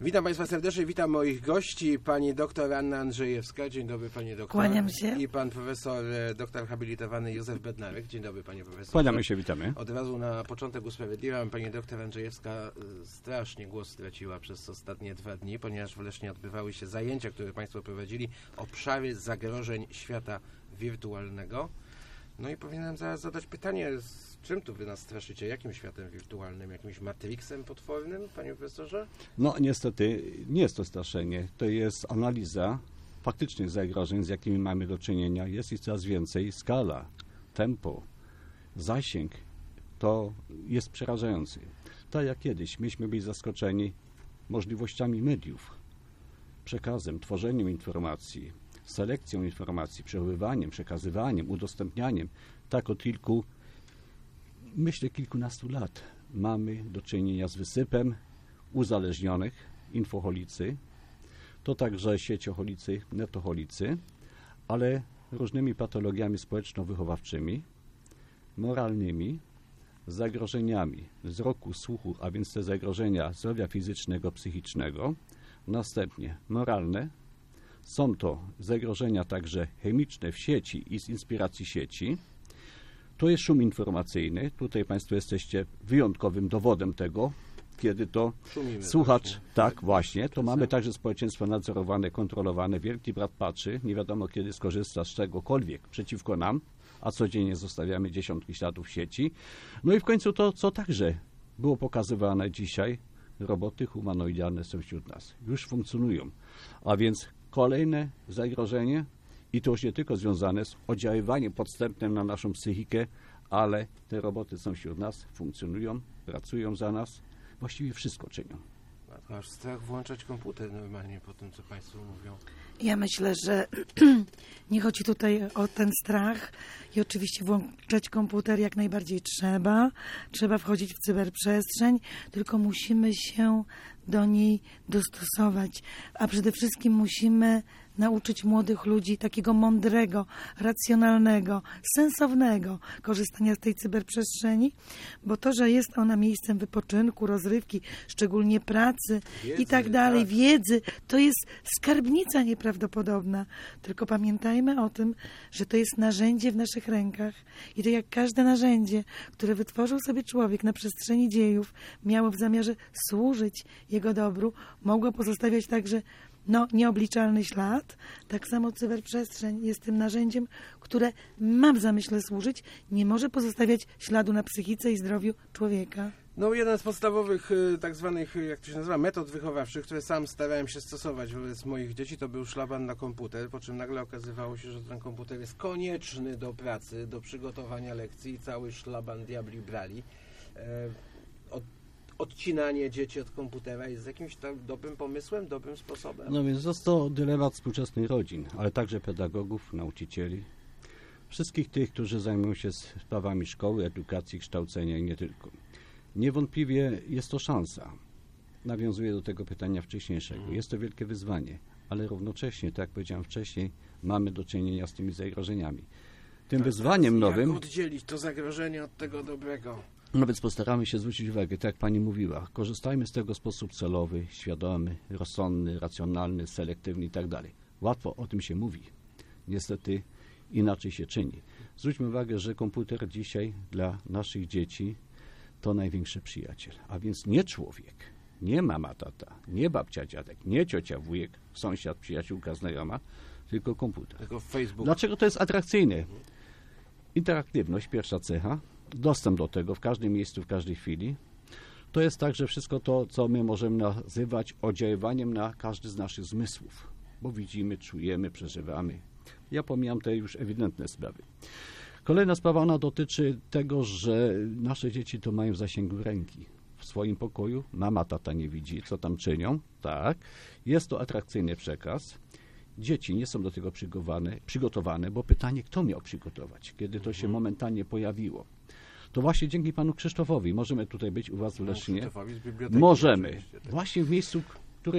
Witam Państwa serdecznie, witam moich gości, pani doktor Anna Andrzejewska, dzień dobry pani doktor. Kłaniam się. I pan profesor, doktor habilitowany Józef Bednarek, dzień dobry panie profesorze. Kłaniamy się, witamy. Od razu na początek usprawiedliwiam, pani doktor Andrzejewska strasznie głos straciła przez ostatnie 2 dni, ponieważ w Lesznie odbywały się zajęcia, które państwo prowadzili, obszary zagrożeń świata wirtualnego. No i powinienem zaraz zadać pytanie, z czym tu wy nas straszycie? Jakim światem wirtualnym? Jakimś Matrixem potwornym, panie profesorze? No niestety nie jest to straszenie, to jest analiza faktycznych zagrożeń, z jakimi mamy do czynienia. Jest ich coraz więcej. Skala, tempo, zasięg to jest przerażający. Tak jak kiedyś, myśmy byli zaskoczeni możliwościami mediów, przekazem, tworzeniem informacji, selekcją informacji, przechowywaniem, przekazywaniem, udostępnianiem. Tak od kilkunastu lat mamy do czynienia z wysypem uzależnionych, infoholicy, to także siecioholicy, netoholicy, ale różnymi patologiami społeczno-wychowawczymi, moralnymi, zagrożeniami wzroku, słuchu, a więc te zagrożenia zdrowia fizycznego, psychicznego, następnie moralne. Są to zagrożenia także chemiczne w sieci i z inspiracji sieci. To jest szum informacyjny. Tutaj państwo jesteście wyjątkowym dowodem tego, kiedy to Szumimy słuchacz, właśnie. tak właśnie, to mamy także społeczeństwo nadzorowane, kontrolowane. Wielki brat patrzy, nie wiadomo kiedy skorzysta z czegokolwiek przeciwko nam, a codziennie zostawiamy dziesiątki śladów w sieci. No i w końcu to, co także było pokazywane dzisiaj, roboty humanoidalne są wśród nas. Już funkcjonują. A więc kolejne zagrożenie i to już nie tylko związane z oddziaływaniem podstępnym na naszą psychikę, ale te roboty są wśród nas, funkcjonują, pracują za nas, właściwie wszystko czynią. Aż strach włączać komputer normalnie po tym, co państwo mówią. Ja myślę, że nie chodzi tutaj o ten strach i oczywiście włączać komputer jak najbardziej trzeba. Trzeba wchodzić w cyberprzestrzeń, tylko musimy się do niej dostosować, a przede wszystkim musimy nauczyć młodych ludzi takiego mądrego, racjonalnego, sensownego korzystania z tej cyberprzestrzeni, bo to, że jest ona miejscem wypoczynku, rozrywki, szczególnie pracy i tak dalej, wiedzy, to jest skarbnica nieprawdopodobna. Tylko pamiętajmy o tym, że to jest narzędzie w naszych rękach i to jak każde narzędzie, które wytworzył sobie człowiek na przestrzeni dziejów, miało w zamiarze służyć jego dobru, mogło pozostawiać także nieobliczalny ślad. Tak samo cyberprzestrzeń jest tym narzędziem, które ma w zamyśle służyć, nie może pozostawiać śladu na psychice i zdrowiu człowieka. No jeden z podstawowych tak zwanych, jak to się nazywa, metod wychowawczych, które sam starałem się stosować wobec moich dzieci, to był szlaban na komputer, po czym nagle okazywało się, że ten komputer jest konieczny do pracy, do przygotowania lekcji i cały szlaban diabli brali. Odcinanie dzieci od komputera jest jakimś tam dobrym pomysłem, dobrym sposobem? No więc jest to dylemat współczesnych rodzin, ale także pedagogów, nauczycieli, wszystkich tych, którzy zajmują się sprawami szkoły, edukacji, kształcenia i nie tylko. Niewątpliwie jest to szansa. Nawiązuję do tego pytania wcześniejszego. Jest to wielkie wyzwanie, ale równocześnie, tak jak powiedziałem wcześniej, mamy do czynienia z tymi zagrożeniami. Tym wyzwaniem nowym... Jak oddzielić to zagrożenie od tego dobrego? No więc postaramy się zwrócić uwagę, tak jak pani mówiła, korzystajmy z tego w sposób celowy, świadomy, rozsądny, racjonalny, selektywny i tak dalej. Łatwo o tym się mówi. Niestety inaczej się czyni. Zwróćmy uwagę, że komputer dzisiaj dla naszych dzieci to największy przyjaciel, a więc nie człowiek, nie mama, tata, nie babcia, dziadek, nie ciocia, wujek, sąsiad, przyjaciółka, znajoma, tylko komputer. Tylko Facebook. Dlaczego to jest atrakcyjne? Interaktywność, pierwsza cecha, dostęp do tego w każdym miejscu, w każdej chwili. To jest także wszystko to, co my możemy nazywać oddziaływaniem na każdy z naszych zmysłów, bo widzimy, czujemy, przeżywamy. Ja pomijam te już ewidentne sprawy. Kolejna sprawa, ona dotyczy tego, że nasze dzieci to mają w zasięgu ręki. W swoim pokoju mama, tata nie widzi, co tam czynią. Tak, jest to atrakcyjny przekaz. Dzieci nie są do tego przygotowane, bo pytanie, kto miał przygotować, kiedy to się momentalnie pojawiło. To właśnie dzięki panu Krzysztofowi możemy tutaj być u was w Lesznie. Możemy. Właśnie w miejscu, które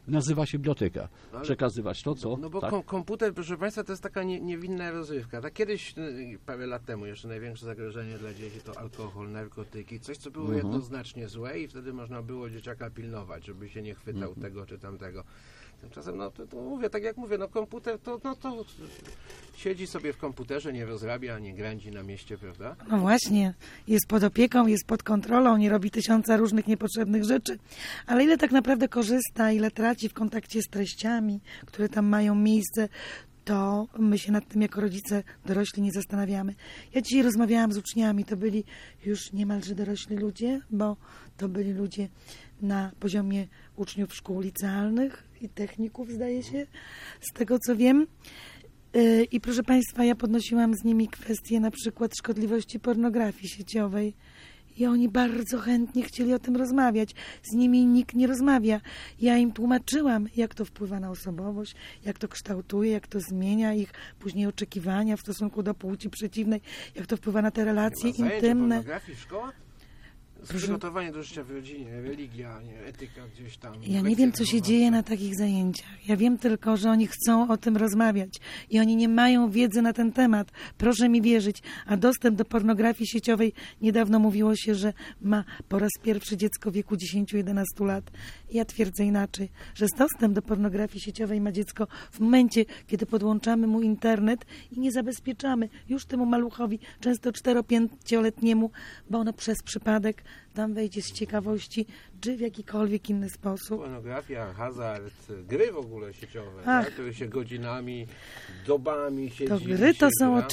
nazywa się biblioteka. Ale- Przekazywać to, co... No bo tak? komputer, proszę Państwa, to jest taka niewinna rozrywka. Tak kiedyś, parę lat temu, jeszcze największe zagrożenie dla dzieci to alkohol, narkotyki, coś, co było jednoznacznie złe i wtedy można było dzieciaka pilnować, żeby się nie chwytał tego czy tamtego. Tymczasem, no to mówię, tak jak mówię, no komputer to siedzi sobie w komputerze, nie rozrabia, nie grandzi na mieście, prawda? No właśnie, jest pod opieką, jest pod kontrolą, nie robi tysiąca różnych niepotrzebnych rzeczy, ale ile tak naprawdę korzysta, ile traci w kontakcie z treściami, które tam mają miejsce, to my się nad tym jako rodzice dorośli nie zastanawiamy. Ja dzisiaj rozmawiałam z uczniami, to byli już niemalże dorośli ludzie, bo to byli ludzie na poziomie uczniów szkół licealnych i techników, zdaje się, z tego co wiem. I proszę Państwa, ja podnosiłam z nimi kwestię na przykład szkodliwości pornografii sieciowej i oni bardzo chętnie chcieli o tym rozmawiać. Z nimi nikt nie rozmawia. Ja im tłumaczyłam, jak to wpływa na osobowość, jak to kształtuje, jak to zmienia ich później oczekiwania w stosunku do płci przeciwnej, jak to wpływa na te relacje Nie ma zajęć o intymne. pornografii w szkołach? Przygotowanie do życia w rodzinie, religia, nie, etyka gdzieś tam. Ja nie wiem, co się lekcje dzieje na takich zajęciach. Ja wiem tylko, że oni chcą o tym rozmawiać i oni nie mają wiedzy na ten temat. Proszę mi wierzyć. A dostęp do pornografii sieciowej, niedawno mówiło się, że ma po raz pierwszy dziecko w wieku 10-11 lat. Ja twierdzę inaczej, że dostęp do pornografii sieciowej ma dziecko w momencie, kiedy podłączamy mu internet i nie zabezpieczamy już temu maluchowi, często 4-5-letniemu, bo ono przez przypadek tam wejdzie z ciekawości, czy w jakikolwiek inny sposób. Pornografia, hazard, gry w ogóle sieciowe, Ach. tak, które się godzinami, dobami siedzi. To gry to się są gra.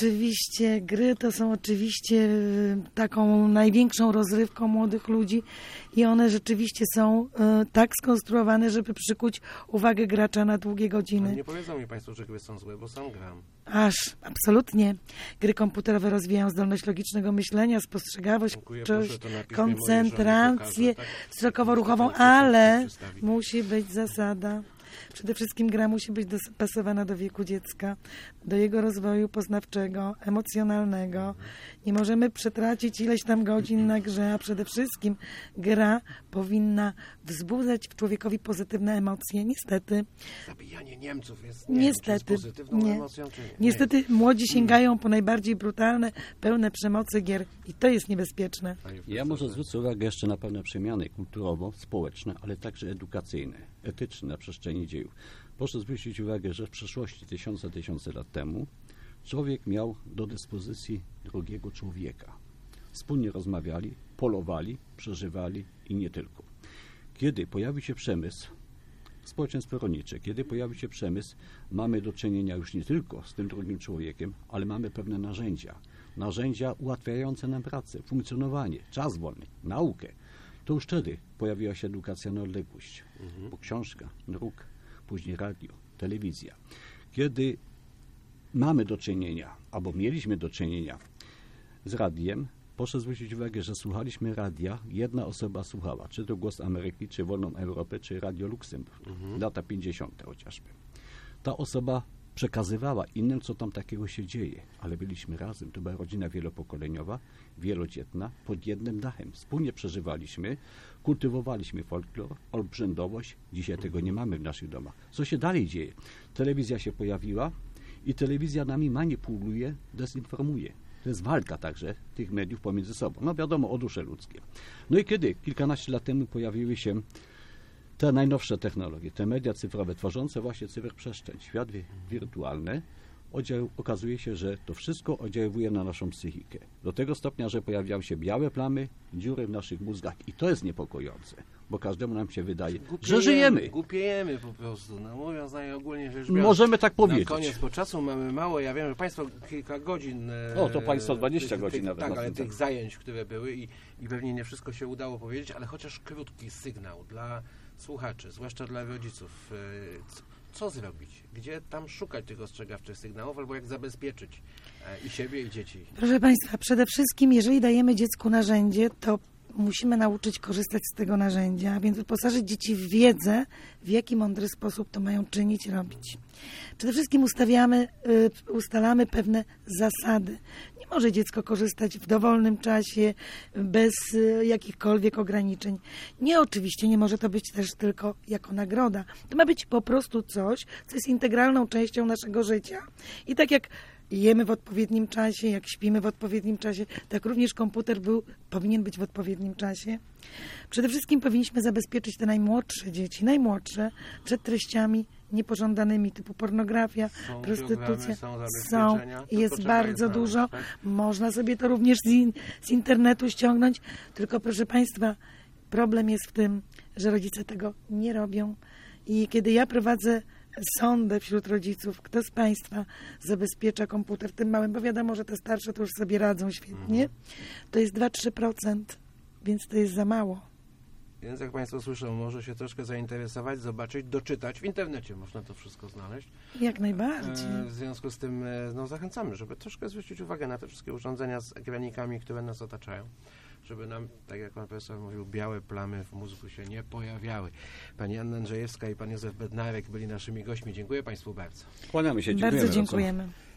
oczywiście taką największą rozrywką młodych ludzi i one rzeczywiście są tak skonstruowane, żeby przykuć uwagę gracza na długie Ale godziny. nie powiedzą mi Państwo, że gry są złe, bo sam gram. Absolutnie. Gry komputerowe rozwijają zdolność logicznego myślenia, spostrzegawczość, Dziękuję, proszę to na piśmie mojej żony koncentrację pokażę, tak? wzrokowo-ruchową, Muszę ale przedstawić. musi być zasada. Przede wszystkim gra musi być dopasowana do wieku dziecka, do jego rozwoju poznawczego, emocjonalnego. Nie możemy przetracić ileś tam godzin na grze, a przede wszystkim gra powinna wzbudzać w człowiekowi pozytywne emocje. Niestety, Zabijanie Niemców jest, Niestety, jest pozytywną nie. emocją, czy nie? Niestety młodzi sięgają po najbardziej brutalne, pełne przemocy gier i to jest niebezpieczne. Panie Ja profesorze. może zwrócę uwagę jeszcze na pewne przemiany kulturowo-społeczne, ale także edukacyjne, etyczne na przestrzeni dziejów. Proszę zwrócić uwagę, że w przeszłości tysiące lat temu człowiek miał do dyspozycji drugiego człowieka. Wspólnie rozmawiali, polowali, przeżywali i nie tylko. Kiedy pojawi się przemysł, społeczeństwo rolnicze, kiedy pojawi się przemysł, mamy do czynienia już nie tylko z tym drugim człowiekiem, ale mamy pewne narzędzia ułatwiające nam pracę, funkcjonowanie, czas wolny, naukę. To już wtedy pojawiła się edukacja na odległość, bo książka, druk, później radio, telewizja. Kiedy mamy do czynienia, albo mieliśmy do czynienia z radiem, proszę zwrócić uwagę, że słuchaliśmy radia, jedna osoba słuchała, czy to Głos Ameryki, czy Wolną Europę, czy Radio Luksemburg, lata 50. chociażby. Ta osoba przekazywała innym, co tam takiego się dzieje, ale byliśmy razem, to była rodzina wielopokoleniowa, wielodzietna, pod jednym dachem. Wspólnie przeżywaliśmy, kultywowaliśmy folklor, obrzędowość. Dzisiaj tego nie mamy w naszych domach. Co się dalej dzieje? Telewizja się pojawiła i telewizja nami manipuluje, dezinformuje. To jest walka także tych mediów pomiędzy sobą. No wiadomo, o dusze ludzkie. No i kiedy kilkanaście lat temu pojawiły się te najnowsze technologie, te media cyfrowe, tworzące właśnie cyberprzestrzeń, świat wirtualny, okazuje się, że to wszystko oddziałuje na naszą psychikę. Do tego stopnia, że pojawiają się białe plamy, dziury w naszych mózgach i to jest niepokojące, bo każdemu nam się wydaje, że żyjemy. Głupiejemy po prostu, no mówiąc najogólniej rzecz biorąc. Możemy tak powiedzieć. Na koniec, bo czasu mamy mało, ja wiem, że Państwo kilka godzin... O, to Państwo 20 godzin nawet. Tak, na ale tym tych zajęć, które były i pewnie nie wszystko się udało powiedzieć, ale chociaż krótki sygnał dla słuchaczy, zwłaszcza dla rodziców. Co zrobić? Gdzie tam szukać tych ostrzegawczych sygnałów, albo jak zabezpieczyć i siebie, i dzieci? Proszę Państwa, przede wszystkim, jeżeli dajemy dziecku narzędzie, to musimy nauczyć korzystać z tego narzędzia, więc wyposażyć dzieci w wiedzę, w jaki mądry sposób to mają czynić, robić. Przede wszystkim ustalamy pewne zasady. Nie może dziecko korzystać w dowolnym czasie, bez jakichkolwiek ograniczeń. Nie, oczywiście nie może to być też tylko jako nagroda. To ma być po prostu coś, co jest integralną częścią naszego życia. I tak jak jemy w odpowiednim czasie, jak śpimy w odpowiednim czasie, tak również komputer powinien być w odpowiednim czasie. Przede wszystkim powinniśmy zabezpieczyć te najmłodsze dzieci, przed treściami niepożądanymi typu pornografia, prostytucja. Są i jest bardzo dużo. Tak? Można sobie to również z internetu ściągnąć. Tylko proszę Państwa, problem jest w tym, że rodzice tego nie robią. I kiedy ja prowadzę sondę wśród rodziców, kto z Państwa zabezpiecza komputer tym małym, bo wiadomo, że te starsze to już sobie radzą świetnie, to jest 2-3%, więc to jest za mało. Więc jak Państwo słyszą, może się troszkę zainteresować, zobaczyć, doczytać. W internecie można to wszystko znaleźć. Jak najbardziej. W związku z tym zachęcamy, żeby troszkę zwrócić uwagę na te wszystkie urządzenia z ekranikami, które nas otaczają, żeby nam, tak jak pan profesor mówił, białe plamy w mózgu się nie pojawiały. Pani Anna Andrzejewska i pan Józef Bednarek byli naszymi gośćmi. Dziękuję Państwu bardzo. Kłaniamy się, dziękujemy Bardzo dziękujemy.